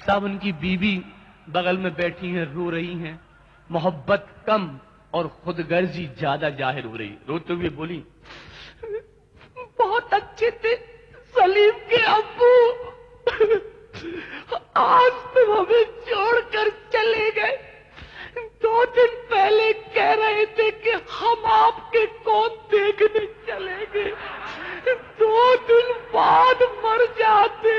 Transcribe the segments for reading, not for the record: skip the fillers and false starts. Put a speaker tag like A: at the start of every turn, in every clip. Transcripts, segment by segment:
A: साहब उनकी बीवी बगल में बैठी हैं, रो रही हैं। मोहब्बत कम और खुदगर्जी ज्यादा जाहिर हो रही। रोते हुए बोली, बहुत अच्छे थे सलीम के अब्बू, आज तुम हमें छोड़कर चले गए। 2 दिन पहले कह रहे थे कि हम आपके कौन देखने चलेंगे, 2 दिन बाद मर जाते।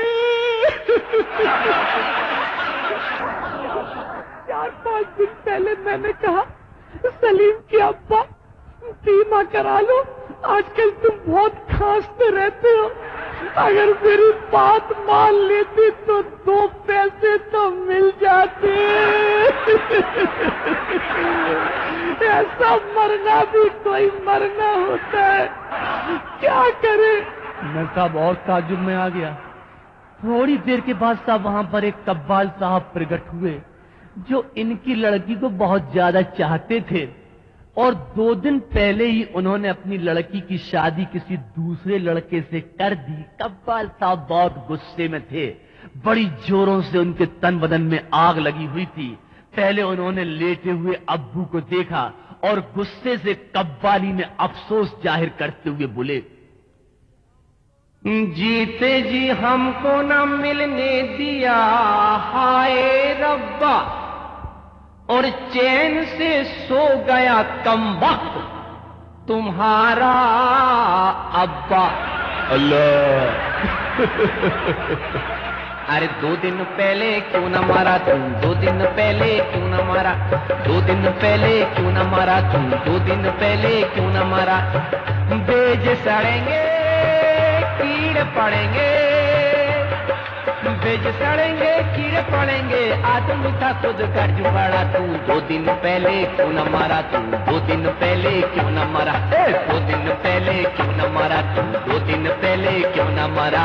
A: 4-5 दिन पहले मैंने कहा, सलीम के अब्बा बीमा करा लो, आजकल तुम बहुत खांसते रहते हो, अगर मेरी बात मान लेती तो 2 पैसे तो मिल जाते। ऐसा मरना भी कोई मरना होता है, क्या करे। मैं साहब और ताज्जुब में आ गया। थोड़ी देर के बाद साहब वहां पर एक कब्बाल साहब प्रकट हुए जो इनकी लड़की को बहुत ज्यादा चाहते थे और 2 दिन पहले ही उन्होंने अपनी लड़की की शादी किसी दूसरे लड़के से कर दी। कब्बाल साहब बहुत गुस्से में थे, बड़ी जोरों से उनके तन बदन में आग लगी हुई थी। पहले उन्होंने लेटे हुए अब्बू को देखा और गुस्से से कब्बाली में अफसोस जाहिर करते हुए बोले, जीते जी हमको न मिलने दिया हाय रब्बा, और चैन से सो गया कमबख्त तुम्हारा अब्बा। अल्लाह। अरे 2 दिन पहले क्यों न मारा तुम, 2 दिन पहले क्यों न मारा, 2 दिन पहले क्यों न मारा तुम, 2 दिन पहले क्यों न मारा। बेज सड़ेंगे कीड़े पड़ेंगे, बेज सड़ेंगे कीड़े पड़ेंगे, आदमी था खुद कर जुगाड़ा तू। 2 दिन पहले क्यों न मारा तू, 2 दिन पहले क्यों न मारा, 2 दिन पहले क्यों न मारा तू, 2 दिन पहले क्यों न मारा।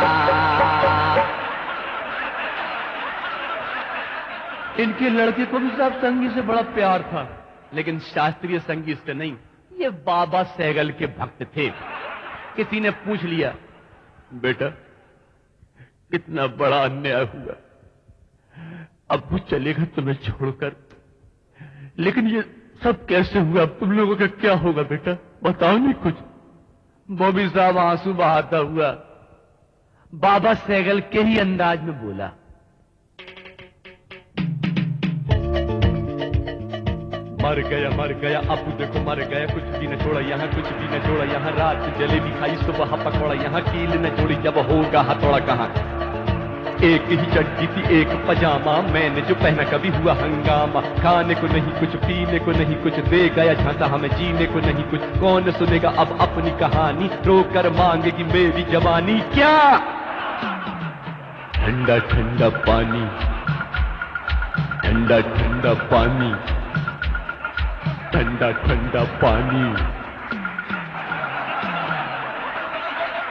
A: इनके लड़के को भी साहब संगीत से बड़ा प्यार था, लेकिन शास्त्रीय संगीत से नहीं। ये बाबा सहगल के भक्त थे। किसी ने पूछ लिया, बेटा कितना बड़ा अन्याय हुआ, अब्बू चलेगा तुम्हें छोड़कर, लेकिन ये सब कैसे हुआ, अब तुम लोगों का क्या होगा बेटा, बताओ नहीं कुछ। बॉबी साहब आंसू बहाता हुआ बाबा सहगल के ही अंदाज में बोला, मर गया अब्बू देखो मर गया, कुछ भी न छोड़ा यहाँ, कुछ भी न छोड़ा यहाँ, रात जलेबी खाई सुबह पकौड़ा यहाँ, कील न छोड़ी जब होगा हथौड़ा कहाँ। एक ही चड्डी थी एक पजामा, मैंने जो पहना कभी हुआ हंगामा, खाने को नहीं कुछ पीने को नहीं कुछ, दे गया झांसा हमें जीने को नहीं कुछ। कौन सुनेगा अब अपनी कहानी, रो कर मांगेगी मेरी जवानी क्या। ठंडा ठंडा पानी, ठंडा ठंडा पानी, ठंडा ठंडा पानी।